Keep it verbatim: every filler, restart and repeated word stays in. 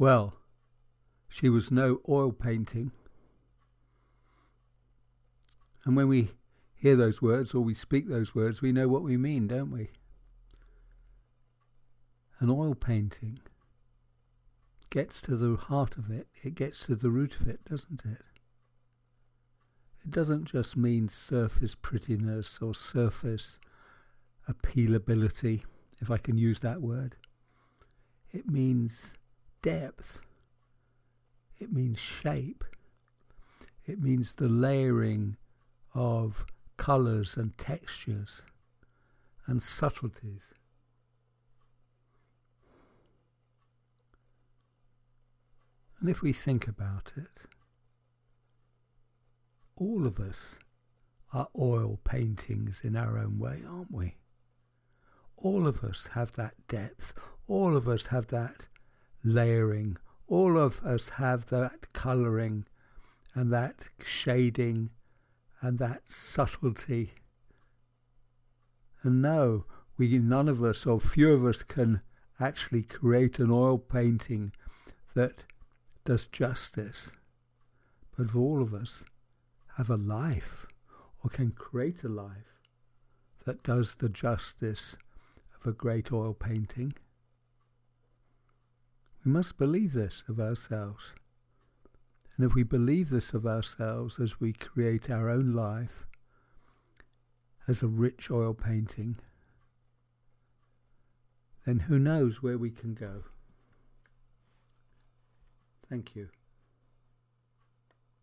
Well, she was no oil painting. And when we hear those words or we speak those words, we know what we mean, don't we? An oil painting gets to the heart of it. It gets to the root of it, doesn't it? It doesn't just mean surface prettiness or surface appealability, if I can use that word. It means depth. It means shape. It means the layering of colours and textures and subtleties. And if we think about it, all of us are oil paintings in our own way, aren't we? All of us have that depth. All of us have that layering. All of us have that colouring and that shading and that subtlety. And no, we none of us or few of us can actually create an oil painting that does justice. But all of us have a life, or can create a life, that does the justice of a great oil painting. We must believe this of ourselves. And if we believe this of ourselves as we create our own life as a rich oil painting, then who knows where we can go. Thank you.